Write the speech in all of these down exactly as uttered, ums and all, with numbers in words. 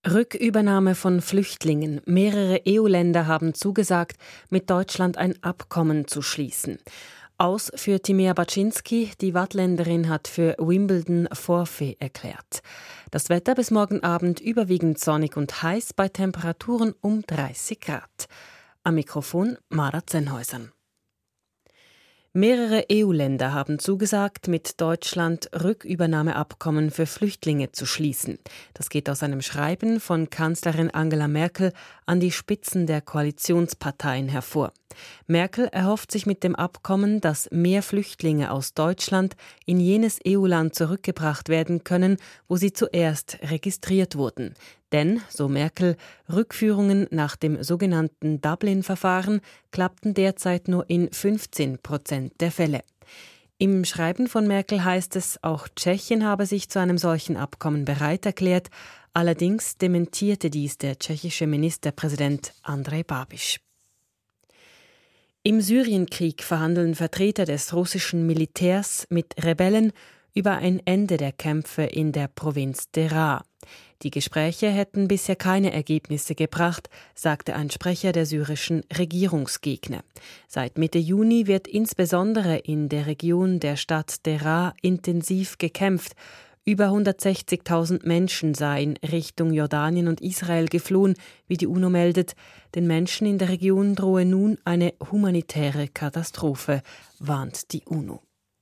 Rückübernahme von Flüchtlingen. Mehrere E U-Länder haben zugesagt, mit Deutschland ein Abkommen zu schließen. Aus für Timea Baczynski, die Wattländerin hat für Wimbledon Forfait erklärt. Das Wetter bis morgen Abend überwiegend sonnig und heiß bei Temperaturen um dreißig Grad. Am Mikrofon Mara Zenhäusern. Mehrere E U-Länder haben zugesagt, mit Deutschland Rückübernahmeabkommen für Flüchtlinge zu schließen. Das geht aus einem Schreiben von Kanzlerin Angela Merkel an die Spitzen der Koalitionsparteien hervor. Merkel erhofft sich mit dem Abkommen, dass mehr Flüchtlinge aus Deutschland in jenes E U-Land zurückgebracht werden können, wo sie zuerst registriert wurden. Denn, so Merkel, Rückführungen nach dem sogenannten Dublin-Verfahren klappten derzeit nur in fünfzehn Prozent der Fälle. Im Schreiben von Merkel heißt es, auch Tschechien habe sich zu einem solchen Abkommen bereit erklärt. Allerdings dementierte dies der tschechische Ministerpräsident Andrej Babiš. Im Syrienkrieg verhandeln Vertreter des russischen Militärs mit Rebellen über ein Ende der Kämpfe in der Provinz Deraa. Die Gespräche hätten bisher keine Ergebnisse gebracht, sagte ein Sprecher der syrischen Regierungsgegner. Seit Mitte Juni wird insbesondere in der Region der Stadt Deraa intensiv gekämpft. Über hundertsechzigtausend Menschen seien Richtung Jordanien und Israel geflohen, wie die UNO meldet. Den Menschen in der Region drohe nun eine humanitäre Katastrophe, warnt die UNO.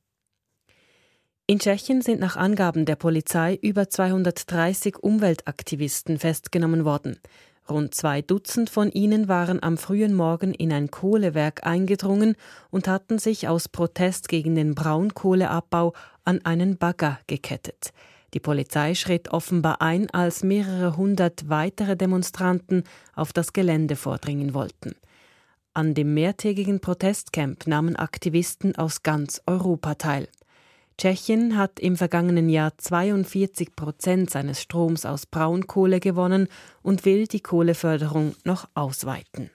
In Tschechien sind nach Angaben der Polizei über zweihundertdreißig Umweltaktivisten festgenommen worden. Rund zwei Dutzend von ihnen waren am frühen Morgen in ein Kohlewerk eingedrungen und hatten sich aus Protest gegen den Braunkohleabbau an einen Bagger gekettet. Die Polizei schritt offenbar ein, als mehrere hundert weitere Demonstranten auf das Gelände vordringen wollten. An dem mehrtägigen Protestcamp nahmen Aktivisten aus ganz Europa teil. Tschechien hat im vergangenen Jahr zweiundvierzig Prozent seines Stroms aus Braunkohle gewonnen und will die Kohleförderung noch ausweiten.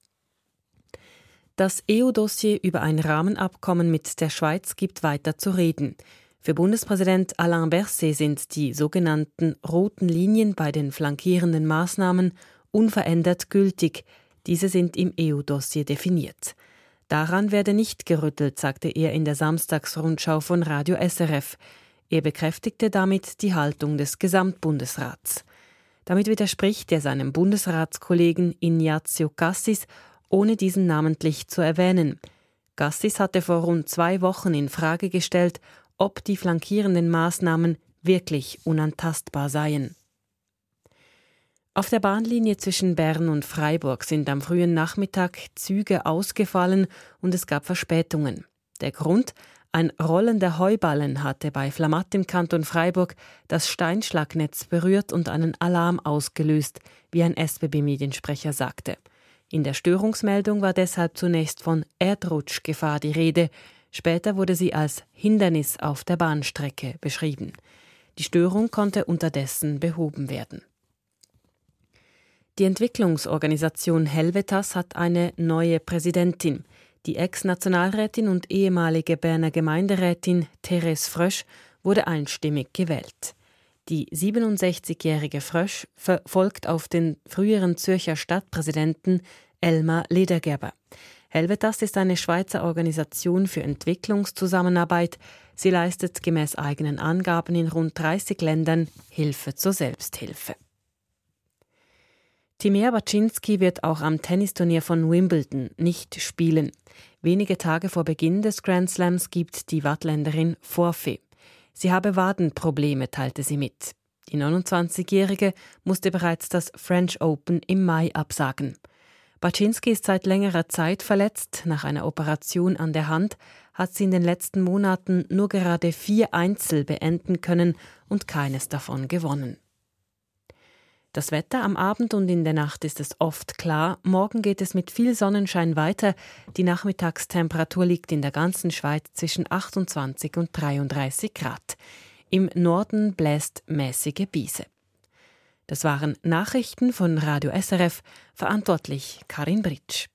Das E U-Dossier über ein Rahmenabkommen mit der Schweiz gibt weiter zu reden. Für Bundespräsident Alain Berset sind die sogenannten roten Linien bei den flankierenden Maßnahmen unverändert gültig. Diese sind im E U-Dossier definiert. Daran werde nicht gerüttelt, sagte er in der Samstagsrundschau von Radio S R F. Er bekräftigte damit die Haltung des Gesamtbundesrats. Damit widerspricht er seinem Bundesratskollegen Ignazio Cassis, ohne diesen namentlich zu erwähnen. Cassis hatte vor rund zwei Wochen in Frage gestellt, ob die flankierenden Maßnahmen wirklich unantastbar seien. Auf der Bahnlinie zwischen Bern und Freiburg sind am frühen Nachmittag Züge ausgefallen und es gab Verspätungen. Der Grund? Ein rollender Heuballen hatte bei Flamatt im Kanton Freiburg das Steinschlagnetz berührt und einen Alarm ausgelöst, wie ein S B B-Mediensprecher sagte. In der Störungsmeldung war deshalb zunächst von Erdrutschgefahr die Rede. Später wurde sie als Hindernis auf der Bahnstrecke beschrieben. Die Störung konnte unterdessen behoben werden. Die Entwicklungsorganisation Helvetas hat eine neue Präsidentin. Die Ex-Nationalrätin und ehemalige Berner Gemeinderätin Therese Frösch wurde einstimmig gewählt. Die siebenundsechzigjährige Frösch folgt auf den früheren Zürcher Stadtpräsidenten Elmar Ledergerber. Helvetas ist eine Schweizer Organisation für Entwicklungszusammenarbeit. Sie leistet gemäß eigenen Angaben in rund dreißig Ländern Hilfe zur Selbsthilfe. Timea Baczynski wird auch am Tennisturnier von Wimbledon nicht spielen. Wenige Tage vor Beginn des Grand Slams gibt die Wattländerin Forfait. Sie habe Wadenprobleme, teilte sie mit. Die neunundzwanzigjährige musste bereits das French Open im Mai absagen. Baczynski ist seit längerer Zeit verletzt. Nach einer Operation an der Hand hat sie in den letzten Monaten nur gerade vier Einzel beenden können und keines davon gewonnen. Das Wetter am Abend und in der Nacht ist es oft klar. Morgen geht es mit viel Sonnenschein weiter. Die Nachmittagstemperatur liegt in der ganzen Schweiz zwischen achtundzwanzig und dreiunddreißig Grad. Im Norden bläst mäßige Biese. Das waren Nachrichten von Radio S R F, verantwortlich Karin Britsch.